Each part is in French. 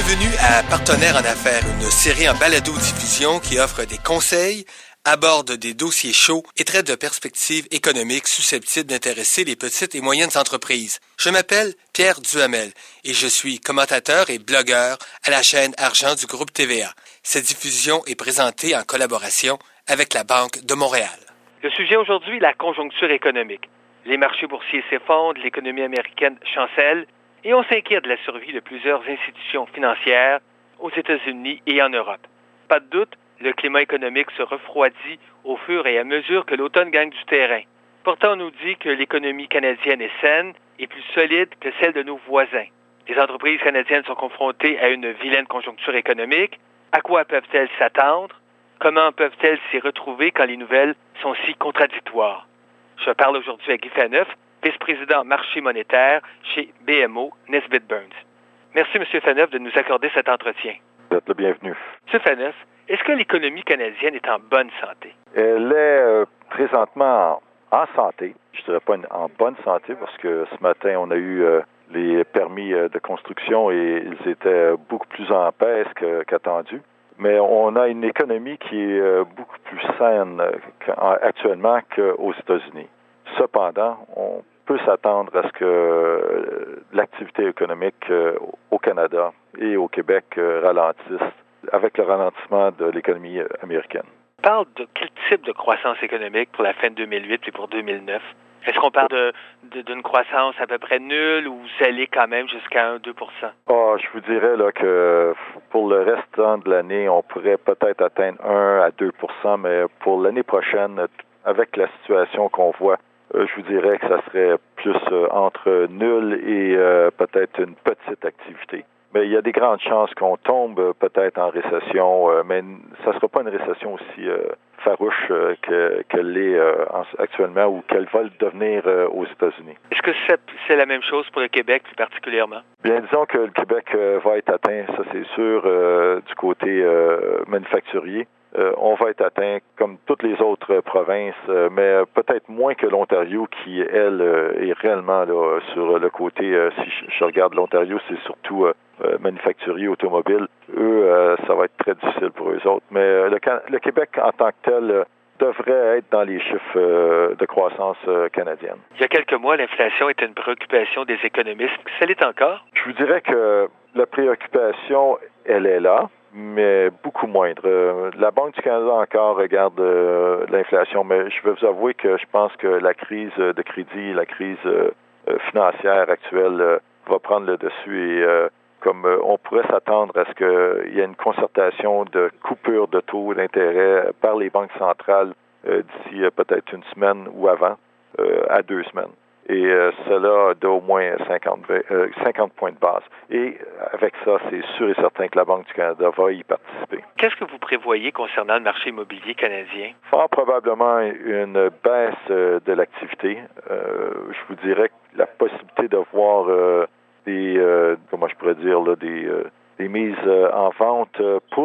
Bienvenue à Partenaires en affaires, une série en balado-diffusion qui offre des conseils, aborde des dossiers chauds et traite de perspectives économiques susceptibles d'intéresser les petites et moyennes entreprises. Je m'appelle Pierre Duhamel et je suis commentateur et blogueur à la chaîne Argent du groupe TVA. Cette diffusion est présentée en collaboration avec la Banque de Montréal. Le sujet aujourd'hui, la conjoncture économique. Les marchés boursiers s'effondrent, l'économie américaine chancelle et on s'inquiète de la survie de plusieurs institutions financières aux États-Unis et en Europe. Pas de doute, le climat économique se refroidit au fur et à mesure que l'automne gagne du terrain. Pourtant, on nous dit que l'économie canadienne est saine et plus solide que celle de nos voisins. Les entreprises canadiennes sont confrontées à une vilaine conjoncture économique. À quoi peuvent-elles s'attendre? Comment peuvent-elles s'y retrouver quand les nouvelles sont si contradictoires? Je parle aujourd'hui à Guy Phaneuf, vice-président marché monétaire chez BMO Nesbitt Burns. Merci, M. Phaneuf, de nous accorder cet entretien. Vous êtes le bienvenu. M. Phaneuf, est-ce que l'économie canadienne est en bonne santé? Elle est présentement en santé. Je ne dirais pas en bonne santé parce que ce matin, on a eu les permis de construction et ils étaient beaucoup plus en baisse qu'attendu. Mais on a une économie qui est beaucoup plus saine actuellement qu'aux États-Unis. Cependant, on peut s'attendre à ce que l'activité économique au Canada et au Québec ralentisse avec le ralentissement de l'économie américaine. On parle de quel type de croissance économique pour la fin de 2008 et pour 2009? Est-ce qu'on parle d'une croissance à peu près nulle ou salée quand même jusqu'à 1-2 %? Je vous dirais là, que pour le restant de l'année, on pourrait peut-être atteindre 1-2 %, mais pour l'année prochaine, avec la situation qu'on voit, je vous dirais que ça serait plus entre nul et peut-être une petite activité. Mais il y a des grandes chances qu'on tombe peut-être en récession, mais ça ne sera pas une récession aussi farouche qu'elle l'est actuellement ou qu'elle va le devenir aux États-Unis. Est-ce que c'est la même chose pour le Québec plus particulièrement? Bien, disons que le Québec va être atteint, ça c'est sûr, du côté manufacturier. On va être atteint comme toutes les autres provinces, mais peut-être moins que l'Ontario qui, elle, est réellement là sur le côté, si je regarde l'Ontario, c'est surtout manufacturier, automobile. Eux, ça va être très difficile pour eux autres. Mais le Québec, en tant que tel, devrait être dans les chiffres de croissance canadienne. Il y a quelques mois, l'inflation était une préoccupation des économistes. Ça l'est encore? Je vous dirais que la préoccupation, elle est là, mais beaucoup moindre. La Banque du Canada encore regarde l'inflation, mais je vais vous avouer que je pense que la crise de crédit, la crise financière actuelle va prendre le dessus et comme on pourrait s'attendre à ce qu'il y ait une concertation de coupure de taux d'intérêt par les banques centrales d'ici peut-être une semaine ou avant, à 2 semaines. Et cela d'au moins 50 points de base. Et avec ça, c'est sûr et certain que la Banque du Canada va y participer. Qu'est-ce que vous prévoyez concernant le marché immobilier canadien? Fort probablement une baisse de l'activité. Je vous dirais que la possibilité de voir comment je pourrais dire, là, des mises en vente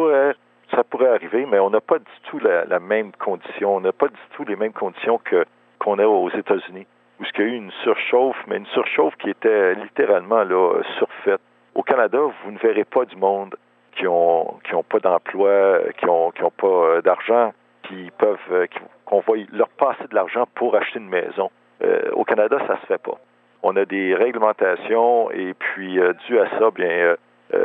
ça pourrait arriver, mais on n'a pas du tout la même condition. On n'a pas du tout les mêmes conditions qu'on a aux États-Unis, où il y a eu une surchauffe, mais une surchauffe qui était littéralement là surfaite. Au Canada, vous ne verrez pas du monde qui ont pas d'emploi, qui ont pas d'argent, qu'on va leur passer de l'argent pour acheter une maison. Au Canada, ça se fait pas. On a des réglementations et puis dû à ça, bien,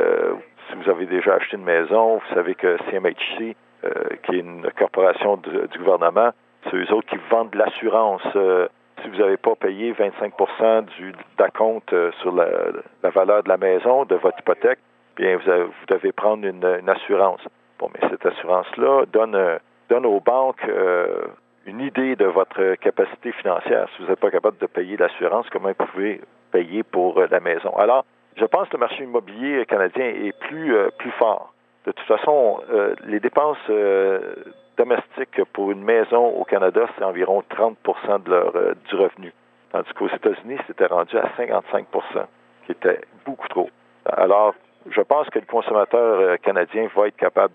si vous avez déjà acheté une maison, vous savez que CMHC, qui est une corporation du gouvernement, c'est eux autres qui vendent de l'assurance. Si vous n'avez pas payé 25 % d'acompte sur la valeur de la maison, de votre hypothèque, bien, vous devez prendre une assurance. Bon, mais cette assurance-là donne aux banques une idée de votre capacité financière. Si vous n'êtes pas capable de payer l'assurance, comment vous pouvez payer pour la maison? Alors, je pense que le marché immobilier canadien est plus fort. De toute façon, les dépenses domestiques pour une maison au Canada, c'est environ 30 % du revenu. Tandis qu'aux États-Unis, c'était rendu à 55 %, qui était beaucoup trop. Alors, je pense que le consommateur canadien va être capable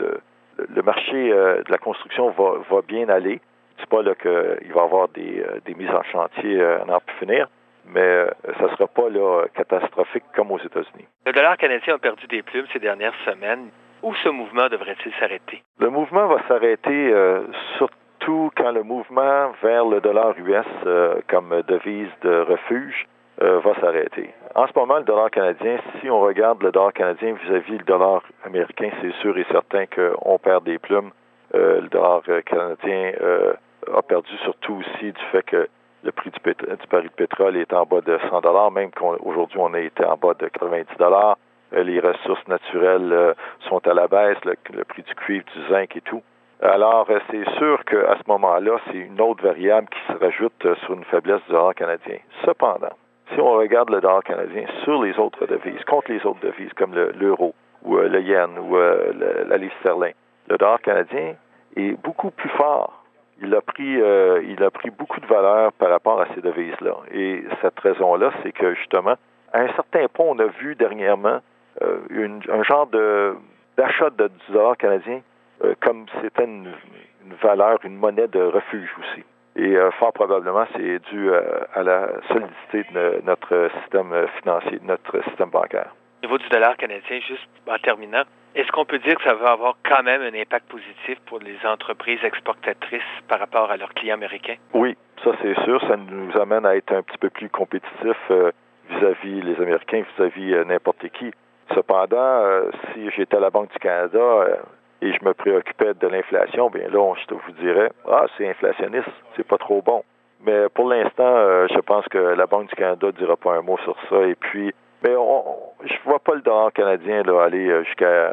le marché de la construction va bien aller. C'est pas là qu'il va y avoir des mises en chantier à n'en plus finir, mais ça ne sera pas là, catastrophique comme aux États-Unis. Le dollar canadien a perdu des plumes ces dernières semaines. Où ce mouvement devrait-il s'arrêter? Le mouvement va s'arrêter surtout quand le mouvement vers le dollar US comme devise de refuge va s'arrêter. En ce moment, le dollar canadien, si on regarde le dollar canadien vis-à-vis le dollar américain, c'est sûr et certain qu'on perd des plumes. Le dollar canadien a perdu surtout aussi du fait que le prix du baril de pétrole est en bas de 100 $, même qu'aujourd'hui on a été en bas de 90 $. Les ressources naturelles sont à la baisse, le prix du cuivre, du zinc et tout. Alors, c'est sûr qu'à ce moment-là, c'est une autre variable qui se rajoute sur une faiblesse du dollar canadien. Cependant, si on regarde le dollar canadien sur les autres devises, contre les autres devises comme l'euro ou le yen ou la livre sterling, le dollar canadien est beaucoup plus fort. Il a pris beaucoup de valeur par rapport à ces devises-là. Et cette raison-là, c'est que justement, à un certain point, on a vu dernièrement un genre d'achat du dollar canadien comme c'était une valeur, une monnaie de refuge aussi. Et fort probablement, c'est dû à la solidité de notre système financier, de notre système bancaire. Au niveau du dollar canadien, juste en terminant, est-ce qu'on peut dire que ça va avoir quand même un impact positif pour les entreprises exportatrices par rapport à leurs clients américains? Oui, ça c'est sûr. Ça nous amène à être un petit peu plus compétitifs vis-à-vis les Américains, vis-à-vis n'importe qui. Cependant, si j'étais à la Banque du Canada et je me préoccupais de l'inflation, bien là, je vous dirais, c'est inflationniste, c'est pas trop bon. Mais pour l'instant, je pense que la Banque du Canada ne dira pas un mot sur ça. Et puis, mais je vois pas le dollar canadien là, aller jusqu'à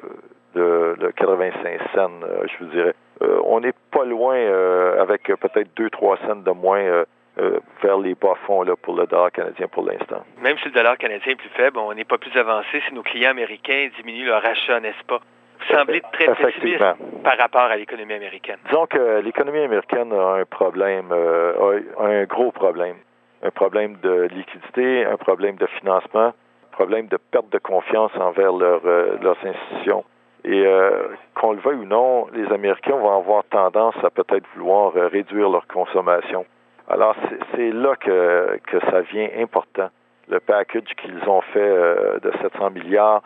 le 85 cents, je vous dirais. On n'est pas loin, avec peut-être 2-3 cents de moins vers les bas-fonds là, pour le dollar canadien pour l'instant. Même si le dollar canadien est plus faible, on n'est pas plus avancé si nos clients américains diminuent leur achat, n'est-ce pas? Vous semblez très pessimiste par rapport à l'économie américaine. Disons que l'économie américaine a un problème, a un gros problème. Un problème de liquidité, un problème de financement, un problème de perte de confiance envers leurs institutions. Et qu'on le veuille ou non, les Américains vont avoir tendance à peut-être vouloir réduire leur consommation. Alors, c'est là que ça devient important. Le package qu'ils ont fait de 700 milliards,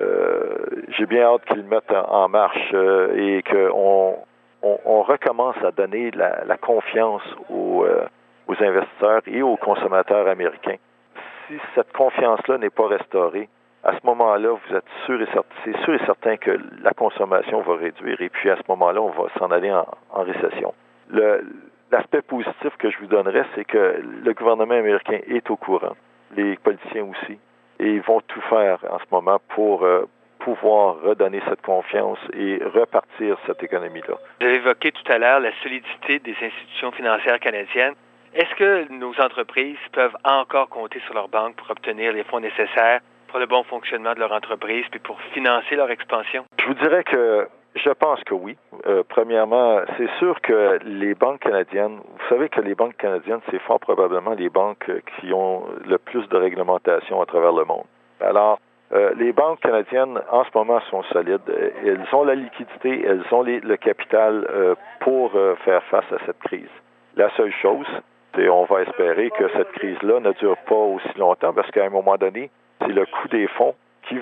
j'ai bien hâte qu'ils le mettent en marche et qu'on recommence à donner la confiance aux investisseurs et aux consommateurs américains. Si cette confiance-là n'est pas restaurée, à ce moment-là, vous êtes c'est sûr et certain que la consommation va réduire et puis à ce moment-là, on va s'en aller en récession. L'aspect positif que je vous donnerais, c'est que le gouvernement américain est au courant, les politiciens aussi, et ils vont tout faire en ce moment pour pouvoir redonner cette confiance et repartir cette économie-là. Vous avez évoqué tout à l'heure la solidité des institutions financières canadiennes. Est-ce que nos entreprises peuvent encore compter sur leurs banques pour obtenir les fonds nécessaires pour le bon fonctionnement de leur entreprise puis pour financer leur expansion? Je vous dirais que je pense que oui. Premièrement, c'est sûr que les banques canadiennes, vous savez que les banques canadiennes, c'est fort probablement les banques qui ont le plus de réglementation à travers le monde. Alors, les banques canadiennes, en ce moment, sont solides. Elles ont la liquidité, elles ont le capital pour faire face à cette crise. La seule chose, c'est on va espérer que cette crise-là ne dure pas aussi longtemps parce qu'à un moment donné, c'est le coût des fonds qui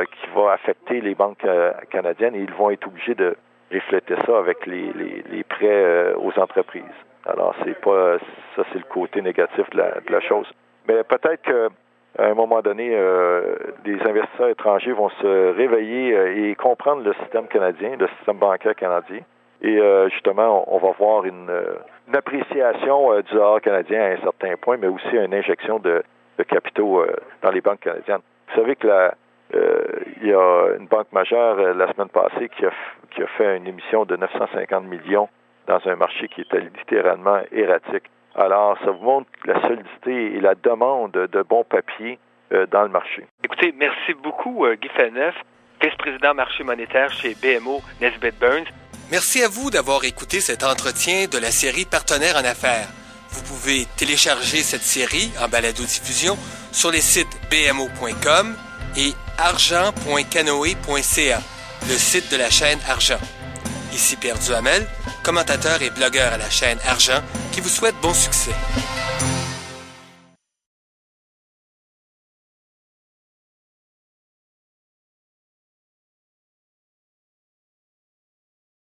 va affecter les banques canadiennes et ils vont être obligés de refléter ça avec les prêts aux entreprises. Alors, c'est le côté négatif de la chose. Mais peut-être qu'à un moment donné, les investisseurs étrangers vont se réveiller et comprendre le système canadien, le système bancaire canadien. Et justement, on va voir une appréciation du dollar canadien à un certain point, mais aussi une injection de capitaux dans les banques canadiennes. Vous savez que il y a une banque majeure la semaine passée qui a fait une émission de 950 millions dans un marché qui était littéralement erratique. Alors, ça vous montre la solidité et la demande de bons papiers dans le marché. Écoutez, merci beaucoup, Guy Fellneuf, vice-président marché monétaire chez BMO Nesbitt Burns. Merci à vous d'avoir écouté cet entretien de la série Partenaires en affaires. Vous pouvez télécharger cette série en balado-diffusion sur les sites bmo.com et argent.canoe.ca, le site de la chaîne Argent. Ici Pierre Duhamel, commentateur et blogueur à la chaîne Argent, qui vous souhaite bon succès.